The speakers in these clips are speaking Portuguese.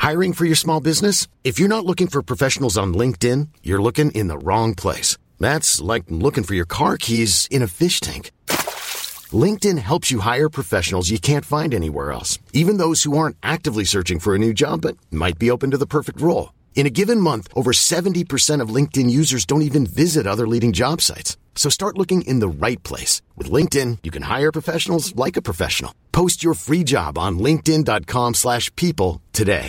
Hiring for your small business? If you're not looking for professionals on LinkedIn, you're looking in the wrong place. That's like looking for your car keys in a fish tank. LinkedIn helps you hire professionals you can't find anywhere else, even those who aren't actively searching for a new job but might be open to the perfect role. In a given month, over 70% of LinkedIn users don't even visit other leading job sites. So start looking in the right place. With LinkedIn, you can hire professionals like a professional. Post your free job on linkedin.com/people today.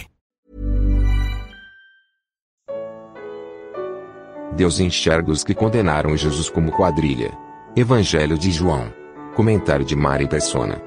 Deus enxerga os que condenaram Jesus como quadrilha. Evangelho de João. Comentário de Mari Persona.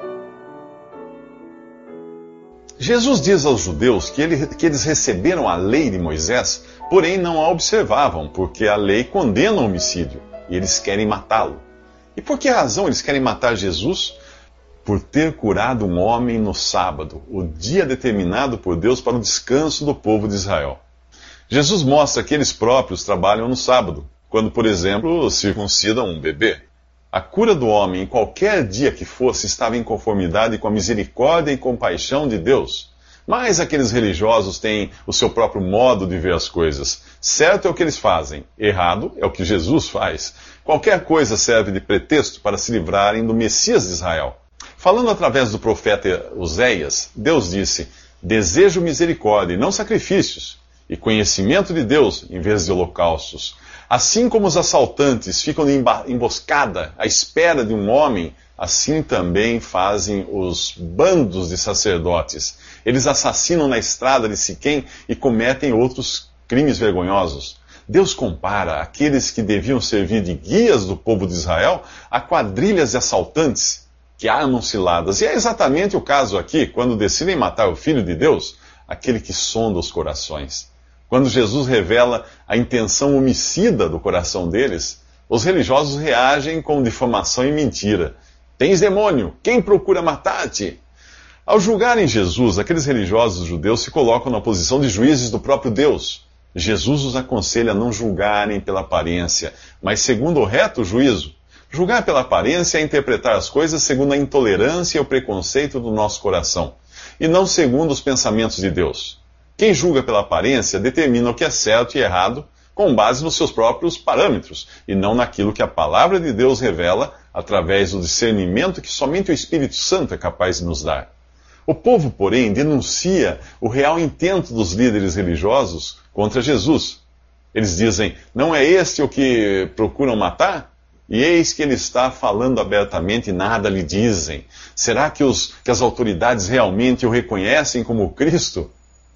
Jesus diz aos judeus que eles receberam a lei de Moisés, porém não a observavam, porque a lei condena o homicídio, e eles querem matá-lo. E por que razão eles querem matar Jesus? Por ter curado um homem no sábado, o dia determinado por Deus para o descanso do povo de Israel. Jesus mostra que eles próprios trabalham no sábado, quando, por exemplo, circuncidam um bebê. A cura do homem, em qualquer dia que fosse, estava em conformidade com a misericórdia e compaixão de Deus. Mas aqueles religiosos têm o seu próprio modo de ver as coisas. Certo é o que eles fazem, errado é o que Jesus faz. Qualquer coisa serve de pretexto para se livrarem do Messias de Israel. Falando através do profeta Oséias, Deus disse: desejo misericórdia e não sacrifícios, e conhecimento de Deus em vez de holocaustos. Assim como os assaltantes ficam de emboscada à espera de um homem, assim também fazem os bandos de sacerdotes. Eles assassinam na estrada de Siquém e cometem outros crimes vergonhosos. Deus compara aqueles que deviam servir de guias do povo de Israel a quadrilhas de assaltantes que armam ciladas. E é exatamente o caso aqui, quando decidem matar o Filho de Deus, aquele que sonda os corações. Quando Jesus revela a intenção homicida do coração deles, os religiosos reagem com difamação e mentira. Tens demônio, quem procura matar-te? Ao julgarem Jesus, aqueles religiosos judeus se colocam na posição de juízes do próprio Deus. Jesus os aconselha a não julgarem pela aparência, mas segundo o reto juízo. Julgar pela aparência é interpretar as coisas segundo a intolerância e o preconceito do nosso coração, e não segundo os pensamentos de Deus. Quem julga pela aparência determina o que é certo e errado com base nos seus próprios parâmetros, e não naquilo que a palavra de Deus revela através do discernimento que somente o Espírito Santo é capaz de nos dar. O povo, porém, denuncia o real intento dos líderes religiosos contra Jesus. Eles dizem: não é este o que procuram matar? E eis que ele está falando abertamente e nada lhe dizem. Será que as autoridades realmente o reconhecem como Cristo?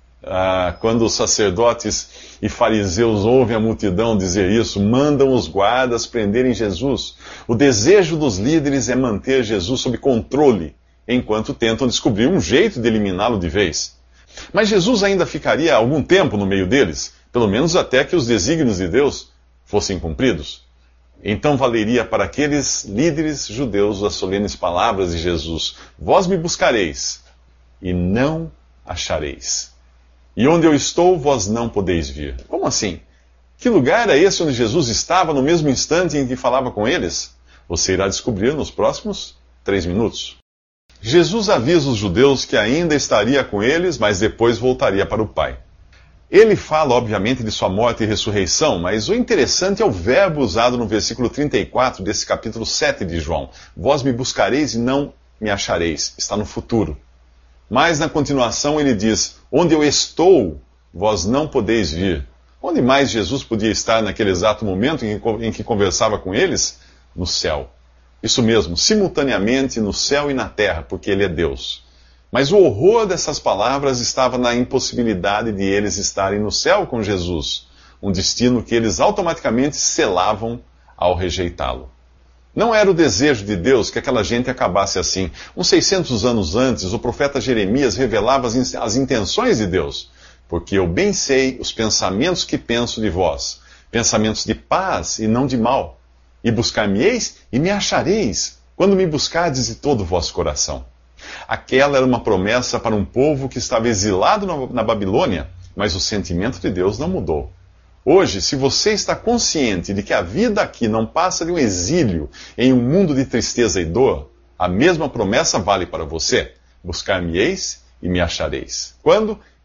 Quando os sacerdotes e fariseus ouvem a multidão dizer isso, mandam os guardas prenderem Jesus. O desejo dos líderes é manter Jesus sob controle, enquanto tentam descobrir um jeito de eliminá-lo de vez. Mas Jesus ainda ficaria algum tempo no meio deles, pelo menos até que os desígnios de Deus fossem cumpridos. Então valeria para aqueles líderes judeus as solenes palavras de Jesus: vós me buscareis e não achareis. E onde eu estou, vós não podeis vir. Como assim? Que lugar é esse onde Jesus estava no mesmo instante em que falava com eles? Você irá descobrir nos próximos 3 minutos. Jesus avisa os judeus que ainda estaria com eles, mas depois voltaria para o Pai. Ele fala, obviamente, de sua morte e ressurreição, mas o interessante é o verbo usado no versículo 34 desse capítulo 7 de João. Vós me buscareis e não me achareis. Está no futuro. Mas na continuação ele diz: onde eu estou, vós não podeis vir. Onde mais Jesus podia estar naquele exato momento em que conversava com eles? No céu. Isso mesmo, simultaneamente no céu e na terra, porque ele é Deus. Mas o horror dessas palavras estava na impossibilidade de eles estarem no céu com Jesus, um destino que eles automaticamente selavam ao rejeitá-lo. Não era o desejo de Deus que aquela gente acabasse assim. Uns 600 anos antes, o profeta Jeremias revelava as intenções de Deus. Porque eu bem sei os pensamentos que penso de vós, pensamentos de paz e não de mal. E buscar-me-eis e me achareis, quando me buscardes de todo o vosso coração. Aquela era uma promessa para um povo que estava exilado na Babilônia, mas o sentimento de Deus não mudou. Hoje, se você está consciente de que a vida aqui não passa de um exílio em um mundo de tristeza e dor, a mesma promessa vale para você. Buscar-me-eis e me achareis. Quando?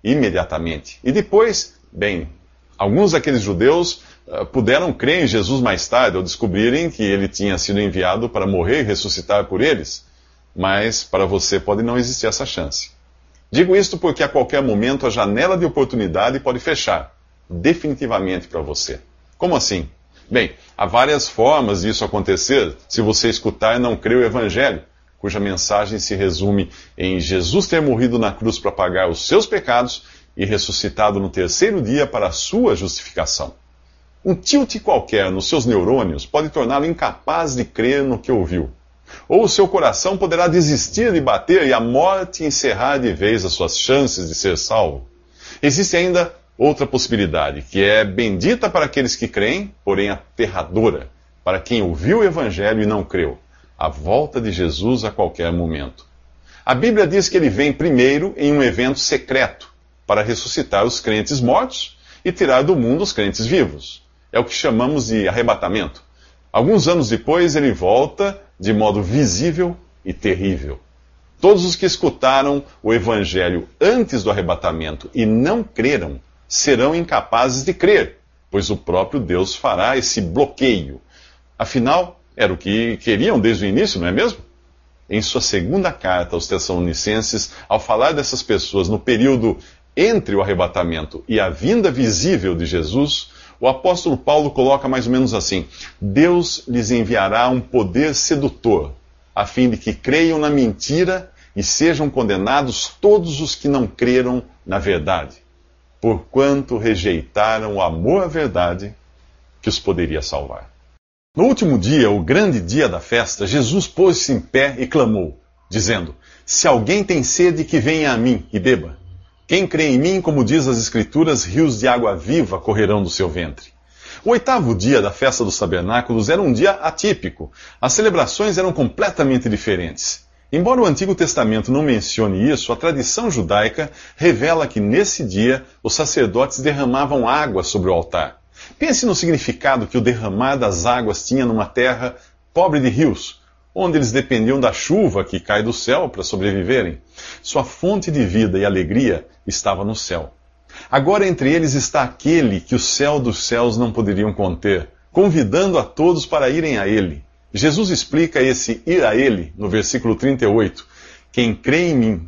imediatamente. E depois, bem, alguns daqueles judeus puderam crer em Jesus mais tarde, ao descobrirem que ele tinha sido enviado para morrer e ressuscitar por eles. Mas para você pode não existir essa chance. Digo isto porque a qualquer momento a janela de oportunidade pode fechar, definitivamente para você. Como assim? Bem, há várias formas disso acontecer se você escutar e não crer o Evangelho, cuja mensagem se resume em Jesus ter morrido na cruz para pagar os seus pecados e ressuscitado no terceiro dia para a sua justificação. Um tilt qualquer nos seus neurônios pode torná-lo incapaz de crer no que ouviu. Ou o seu coração poderá desistir de bater e a morte encerrar de vez as suas chances de ser salvo. Existe ainda outra possibilidade, que é bendita para aqueles que creem, porém aterradora para quem ouviu o Evangelho e não creu: a volta de Jesus a qualquer momento. A Bíblia diz que ele vem primeiro em um evento secreto, para ressuscitar os crentes mortos e tirar do mundo os crentes vivos. É o que chamamos de arrebatamento. Alguns anos depois, ele volta de modo visível e terrível. Todos os que escutaram o Evangelho antes do arrebatamento e não creram, serão incapazes de crer, pois o próprio Deus fará esse bloqueio. Afinal, era o que queriam desde o início, não é mesmo? Em sua segunda carta aos Tessalonicenses, ao falar dessas pessoas no período entre o arrebatamento e a vinda visível de Jesus, o apóstolo Paulo coloca mais ou menos assim: Deus lhes enviará um poder sedutor, a fim de que creiam na mentira e sejam condenados todos os que não creram na verdade, porquanto rejeitaram o amor à verdade que os poderia salvar. No último dia, o grande dia da festa, Jesus pôs-se em pé e clamou, dizendo: Se alguém tem sede, que venha a mim e beba. Quem crê em mim, como diz as Escrituras, rios de água viva correrão do seu ventre. O oitavo dia da festa dos tabernáculos era um dia atípico. As celebrações eram completamente diferentes. Embora o Antigo Testamento não mencione isso, a tradição judaica revela que nesse dia os sacerdotes derramavam água sobre o altar. Pense no significado que o derramar das águas tinha numa terra pobre de rios, onde eles dependiam da chuva que cai do céu para sobreviverem. Sua fonte de vida e alegria estava no céu. Agora entre eles está aquele que o céu dos céus não poderiam conter, convidando a todos para irem a ele. Jesus explica esse ir a ele no versículo 38. Quem crê em mim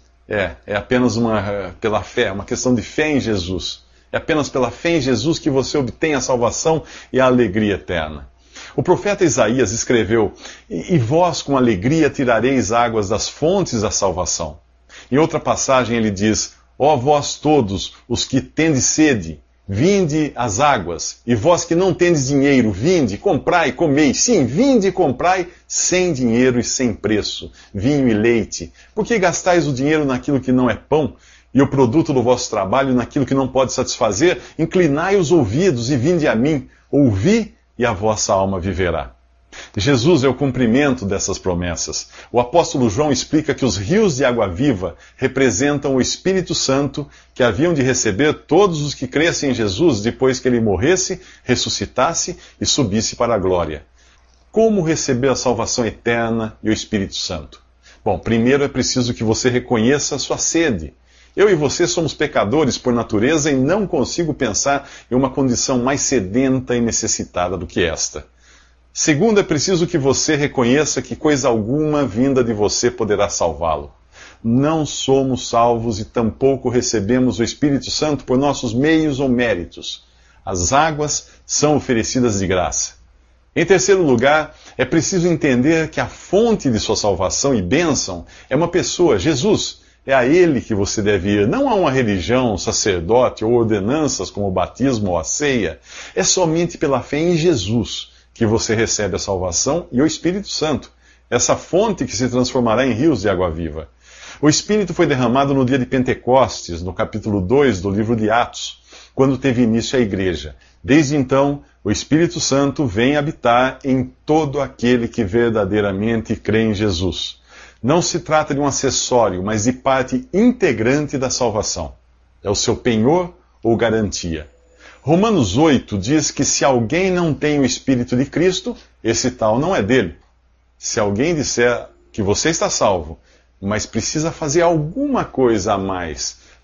é apenas pela fé, uma questão de fé em Jesus. É apenas pela fé em Jesus que você obtém a salvação e a alegria eterna. O profeta Isaías escreveu: E vós com alegria tirareis águas das fontes da salvação. Em outra passagem ele diz: Ó vós todos os que tendes sede, vinde às águas. E vós que não tendes dinheiro, vinde, comprai, comei. Sim, vinde e comprai sem dinheiro e sem preço, vinho e leite. Por que gastais o dinheiro naquilo que não é pão, e o produto do vosso trabalho naquilo que não pode satisfazer? Inclinai os ouvidos e vinde a mim. Ouvi, e a vossa alma viverá. Jesus é o cumprimento dessas promessas. O apóstolo João explica que os rios de água viva representam o Espírito Santo que haviam de receber todos os que crescem em Jesus depois que ele morresse, ressuscitasse e subisse para a glória. Como receber a salvação eterna e o Espírito Santo? Bom, primeiro é preciso que você reconheça a sua sede. Eu e você somos pecadores por natureza e não consigo pensar em uma condição mais sedenta e necessitada do que esta. Segundo, é preciso que você reconheça que coisa alguma vinda de você poderá salvá-lo. Não somos salvos e tampouco recebemos o Espírito Santo por nossos meios ou méritos. As águas são oferecidas de graça. Em terceiro lugar, é preciso entender que a fonte de sua salvação e bênção é uma pessoa, Jesus. É a ele que você deve ir, não a uma religião, sacerdote ou ordenanças como o batismo ou a ceia. É somente pela fé em Jesus que você recebe a salvação e o Espírito Santo, essa fonte que se transformará em rios de água viva. O Espírito foi derramado no dia de Pentecostes, no capítulo 2 do livro de Atos, quando teve início a igreja. Desde então, o Espírito Santo vem habitar em todo aquele que verdadeiramente crê em Jesus. Não se trata de um acessório, mas de parte integrante da salvação. É o seu penhor ou garantia. Romanos 8 diz que se alguém não tem o Espírito de Cristo, esse tal não é dele. Se alguém disser que você está salvo, mas precisa fazer alguma coisa a mais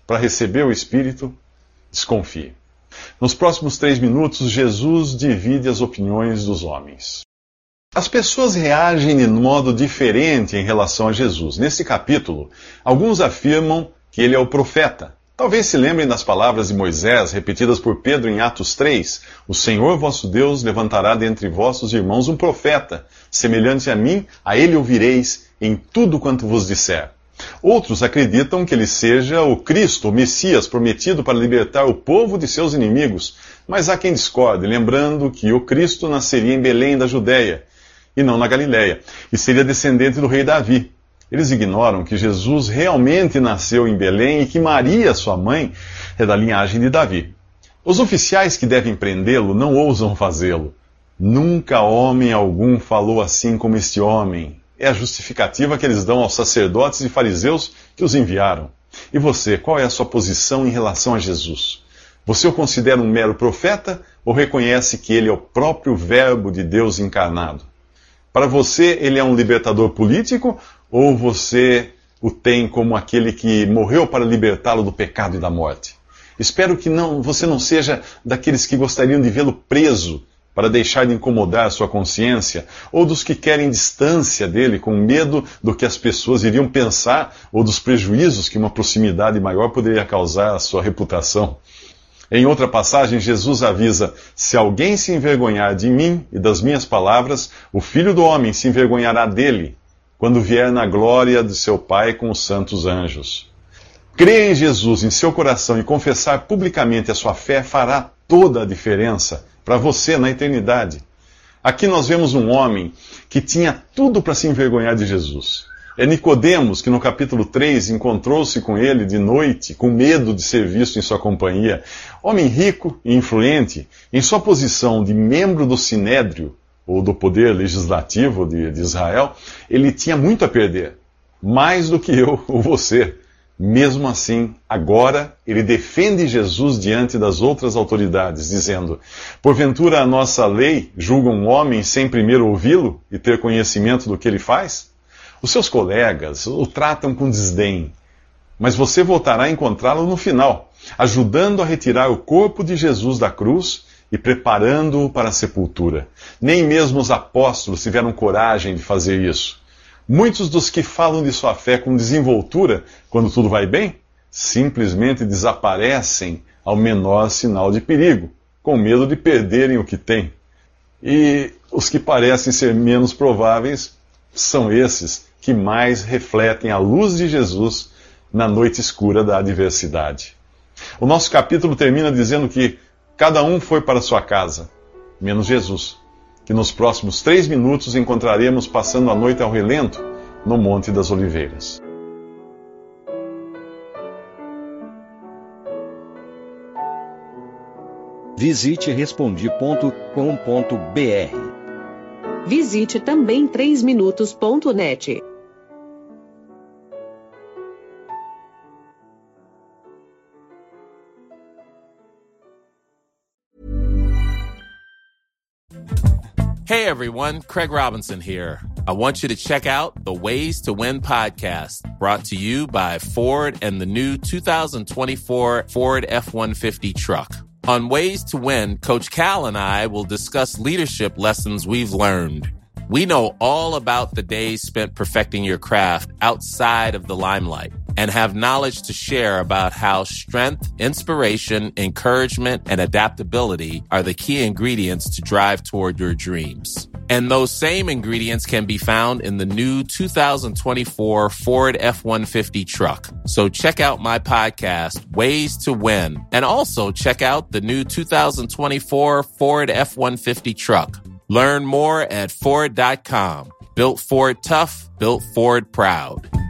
para receber o Espírito, desconfie. Nos próximos 3 minutos, Jesus divide as opiniões dos homens. As pessoas reagem de modo diferente em relação a Jesus. Nesse capítulo, alguns afirmam que ele é o profeta. Talvez se lembrem das palavras de Moisés, repetidas por Pedro em Atos 3. O Senhor vosso Deus levantará dentre vossos irmãos um profeta, semelhante a mim, a ele ouvireis em tudo quanto vos disser. Outros acreditam que ele seja o Cristo, o Messias, prometido para libertar o povo de seus inimigos. Mas há quem discorde, lembrando que o Cristo nasceria em Belém da Judéia, e não na Galiléia, e seria descendente do rei Davi. Eles ignoram que Jesus realmente nasceu em Belém e que Maria, sua mãe, é da linhagem de Davi. Os oficiais que devem prendê-lo não ousam fazê-lo. Nunca homem algum falou assim como este homem. É a justificativa que eles dão aos sacerdotes e fariseus que os enviaram. E você, qual é a sua posição em relação a Jesus? Você o considera um mero profeta ou reconhece que ele é o próprio Verbo de Deus encarnado? Para você, ele é um libertador político ou você o tem como aquele que morreu para libertá-lo do pecado e da morte? Espero que você não seja daqueles que gostariam de vê-lo preso para deixar de incomodar sua consciência, ou dos que querem distância dele com medo do que as pessoas iriam pensar ou dos prejuízos que uma proximidade maior poderia causar à sua reputação. Em outra passagem, Jesus avisa: se alguém se envergonhar de mim e das minhas palavras, o Filho do Homem se envergonhará dele, quando vier na glória de seu Pai com os santos anjos. Crer em Jesus em seu coração e confessar publicamente a sua fé fará toda a diferença para você na eternidade. Aqui nós vemos um homem que tinha tudo para se envergonhar de Jesus. É Nicodemos que no capítulo 3 encontrou-se com ele de noite, com medo de ser visto em sua companhia. Homem rico e influente, em sua posição de membro do Sinédrio, ou do poder legislativo de Israel, ele tinha muito a perder. Mais do que eu ou você. Mesmo assim, agora, ele defende Jesus diante das outras autoridades, dizendo: porventura a nossa lei julga um homem sem primeiro ouvi-lo e ter conhecimento do que ele faz? Os seus colegas o tratam com desdém, mas você voltará a encontrá-lo no final, ajudando a retirar o corpo de Jesus da cruz e preparando-o para a sepultura. Nem mesmo os apóstolos tiveram coragem de fazer isso. Muitos dos que falam de sua fé com desenvoltura, quando tudo vai bem, simplesmente desaparecem ao menor sinal de perigo, com medo de perderem o que têm. E os que parecem ser menos prováveis são esses que mais refletem a luz de Jesus na noite escura da adversidade. O nosso capítulo termina dizendo que cada um foi para sua casa, menos Jesus, que nos próximos 3 minutos encontraremos passando a noite ao relento no Monte das Oliveiras. Visite Respondi.com.br. Visite também 3minutos.net. Hey everyone, Craig Robinson here. I want you to check out the Ways to Win podcast, brought to you by Ford and the new 2024 Ford F-150 truck. On Ways to Win, Coach Cal and I will discuss leadership lessons we've learned. We know all about the days spent perfecting your craft outside of the limelight and have knowledge to share about how strength, inspiration, encouragement, and adaptability are the key ingredients to drive toward your dreams. And those same ingredients can be found in the new 2024 Ford F-150 truck. So check out my podcast, Ways to Win, and also check out the new 2024 Ford F-150 truck. Learn more at Ford.com. Built Ford tough, built Ford proud.